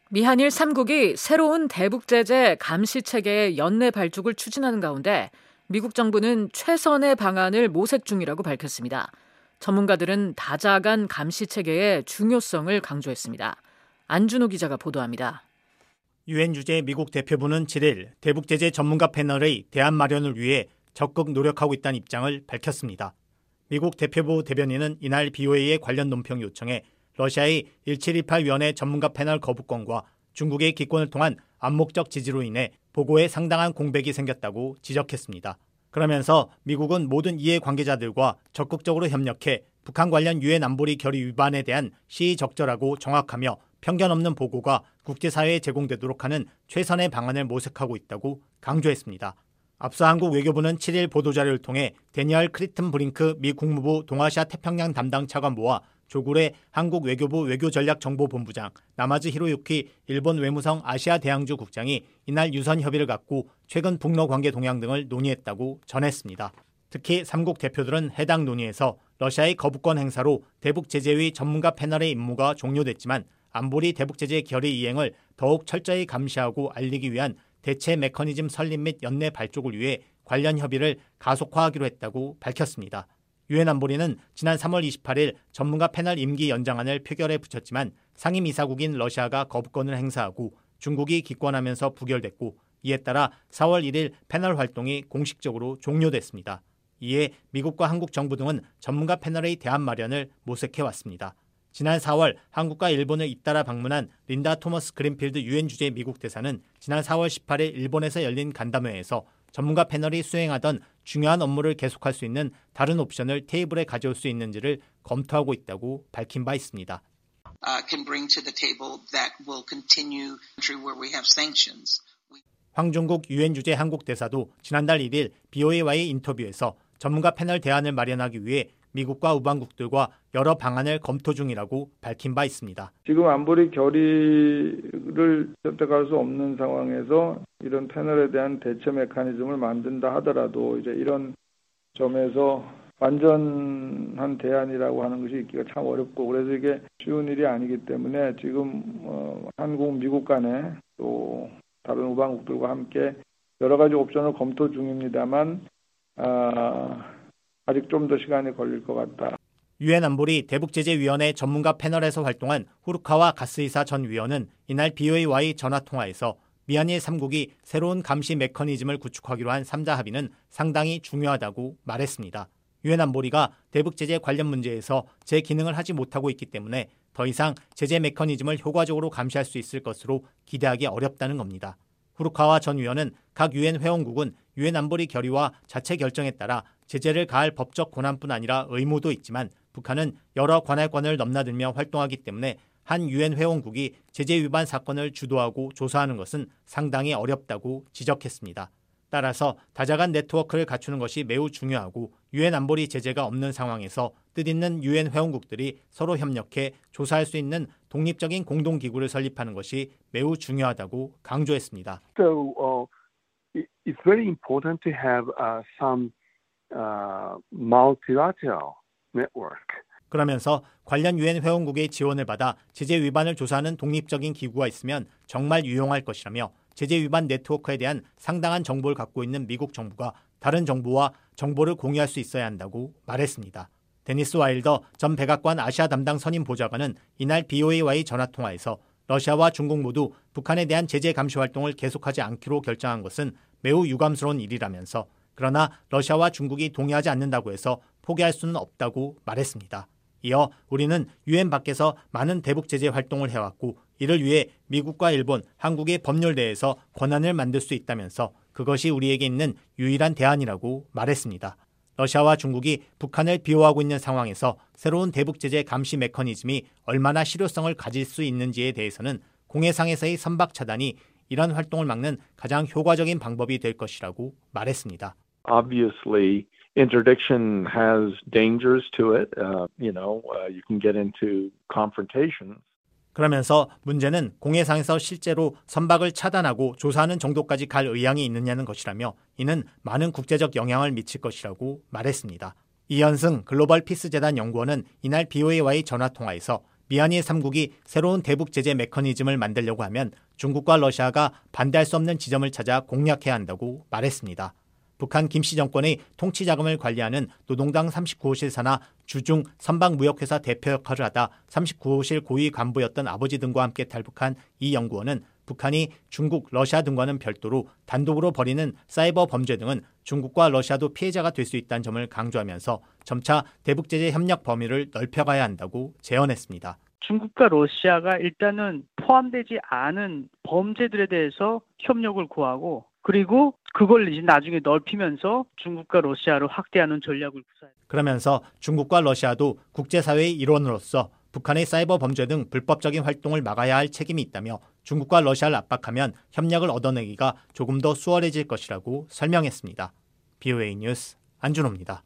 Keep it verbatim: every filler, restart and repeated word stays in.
미한일 삼 국이 새로운 대북 제재 감시 체계의 연내 발족을 추진하는 가운데 미국 정부는 최선의 방안을 모색 중이라고 밝혔습니다. 전문가들은 다자간 감시 체계의 중요성을 강조했습니다. 안준호 기자가 보도합니다. 유엔 주재 미국 대표부는 칠 일 대북 제재 전문가 패널의 대안 마련을 위해 적극 노력하고 있다는 입장을 밝혔습니다. 미국 대표부 대변인은 이날 비오에이의 관련 논평 요청에 러시아의 일칠일팔 위원회 전문가 패널 거부권과 중국의 기권을 통한 암묵적 지지로 인해 보고에 상당한 공백이 생겼다고 지적했습니다. 그러면서 미국은 모든 이해관계자들과 적극적으로 협력해 북한 관련 유엔 안보리 결의 위반에 대한 시의적절하고 정확하며 편견 없는 보고가 국제사회에 제공되도록 하는 최선의 방안을 모색하고 있다고 강조했습니다. 앞서 한국 외교부는 칠 일 보도자료를 통해 데니얼 크리튼 브링크 미 국무부 동아시아 태평양 담당 차관보와 조구레 한국 외교부 외교전략정보본부장, 나마즈 히로유키 일본 외무성 아시아 대양주 국장이 이날 유선 협의를 갖고 최근 북러 관계 동향 등을 논의했다고 전했습니다. 특히 삼국 대표들은 해당 논의에서 러시아의 거부권 행사로 대북 제재의 전문가 패널의 임무가 종료됐지만 안보리 대북 제재 결의 이행을 더욱 철저히 감시하고 알리기 위한 대체 메커니즘 설립 및 연내 발족을 위해 관련 협의를 가속화하기로 했다고 밝혔습니다. 유엔 안보리는 지난 삼월 이십팔일 전문가 패널 임기 연장안을 표결에 붙였지만 상임이사국인 러시아가 거부권을 행사하고 중국이 기권하면서 부결됐고 이에 따라 사월 일일 패널 활동이 공식적으로 종료됐습니다. 이에 미국과 한국 정부 등은 전문가 패널의 대안 마련을 모색해왔습니다. 지난 사월 한국과 일본을 잇따라 방문한 린다 토머스 그린필드 유엔 주재 미국 대사는 지난 사월 십팔일 일본에서 열린 간담회에서 전문가 패널이 수행하던 중요한 업무를 계속할 수 있는 다른 옵션을 테이블에 가져올 수 있는지를 검토하고 있다고 밝힌 바 있습니다. 황종국 유엔 주재 한국 대사도 지난달 일일 비오에이와의 인터뷰에서 전문가 패널 대안을 마련하기 위해 미국과 우방국들과 여러 방안을 검토 중이라고 밝힌 바 있습니다. 지금 안보리 결의를 선택할 수 없는 상황에서 이런 패널에 대한 대처 메커니즘을 만든다 하더라도 이제 이런 점에서 완전한 대안이라고 하는 것이 있기가 참 어렵고 그래서 이게 쉬운 일이 아니기 때문에 지금 어, 한국, 미국 간에 또 다른 우방국들과 함께 여러 가지 옵션을 검토 중입니다만 아, 아직 좀 더 시간이 걸릴 것 같다. 유엔 안보리 대북제재위원회 전문가 패널에서 활동한 후르카와 가스이사 전 위원은 이날 비오에이와의 전화통화에서 미한일 삼 국이 새로운 감시 메커니즘을 구축하기로 한 삼자 합의는 상당히 중요하다고 말했습니다. 유엔 안보리가 대북제재 관련 문제에서 제 기능을 하지 못하고 있기 때문에 더 이상 제재 메커니즘을 효과적으로 감시할 수 있을 것으로 기대하기 어렵다는 겁니다. 후르카와 전 위원은 각 유엔 회원국은 유엔 안보리 결의와 자체 결정에 따라 제재를 가할 법적 권한뿐 아니라 의무도 있지만 북한은 여러 관할권을 넘나들며 활동하기 때문에 한 유엔 회원국이 제재 위반 사건을 주도하고 조사하는 것은 상당히 어렵다고 지적했습니다. 따라서 다자간 네트워크를 갖추는 것이 매우 중요하고 유엔 안보리 제재가 없는 상황에서 뜻있는 유엔 회원국들이 서로 협력해 조사할 수 있는 독립적인 공동기구를 설립하는 것이 매우 중요하다고 강조했습니다. So, uh, it's very important to have uh, some uh, multilateral network. 그러면서 관련 유엔 회원국의 지원을 받아 제재 위반을 조사하는 독립적인 기구가 있으면 정말 유용할 것이라며 제재 위반 네트워크에 대한 상당한 정보를 갖고 있는 미국 정부가 다른 정부와 정보를 공유할 수 있어야 한다고 말했습니다. 데니스 와일더 전 백악관 아시아 담당 선임 보좌관은 이날 비오에이와의 전화통화에서 러시아와 중국 모두 북한에 대한 제재 감시 활동을 계속하지 않기로 결정한 것은 매우 유감스러운 일이라면서 그러나 러시아와 중국이 동의하지 않는다고 해서 포기할 수는 없다고 말했습니다. 이어 우리는 유엔 밖에서 많은 대북 제재 활동을 해왔고 이를 위해 미국과 일본, 한국의 법률대에서 권한을 만들 수 있다면서 그것이 우리에게 있는 유일한 대안이라고 말했습니다. 러시아와 중국이 북한을 비호하고 있는 상황에서 새로운 대북 제재 감시 메커니즘이 얼마나 실효성을 가질 수 있는지에 대해서는 공해상에서의 선박 차단이 이런 활동을 막는 가장 효과적인 방법이 될 것이라고 말했습니다. Obviously, interdiction has dangers to it. Uh, you know, uh, you can get into confrontations. 그러면서 문제는 공해상에서 실제로 선박을 차단하고 조사하는 정도까지 갈 의향이 있느냐는 것이라며 이는 많은 국제적 영향을 미칠 것이라고 말했습니다. 이현승 글로벌 피스재단 연구원은 이날 비오에이와의 전화통화에서 미얀이 삼 국이 새로운 대북 제재 메커니즘을 만들려고 하면 중국과 러시아가 반대할 수 없는 지점을 찾아 공략해야 한다고 말했습니다. 북한 김씨 정권의 통치 자금을 관리하는 노동당 삼십구 호실 산하 주중 선박무역회사 대표 역할을 하다 삼십구 호실 고위 간부였던 아버지 등과 함께 탈북한 이 연구원은 북한이 중국, 러시아 등과는 별도로 단독으로 벌이는 사이버 범죄 등은 중국과 러시아도 피해자가 될 수 있다는 점을 강조하면서 점차 대북제재 협력 범위를 넓혀가야 한다고 제언했습니다. 중국과 러시아가 일단은 포함되지 않은 범죄들에 대해서 협력을 구하고 그리고 그걸 이제 나중에 넓히면서 중국과 러시아를 확대하는 전략을 구사해요. 그러면서 중국과 러시아도 국제사회의 일원으로서 북한의 사이버 범죄 등 불법적인 활동을 막아야 할 책임이 있다며 중국과 러시아를 압박하면 협력을 얻어내기가 조금 더 수월해질 것이라고 설명했습니다. 비오에이 뉴스 안준호입니다.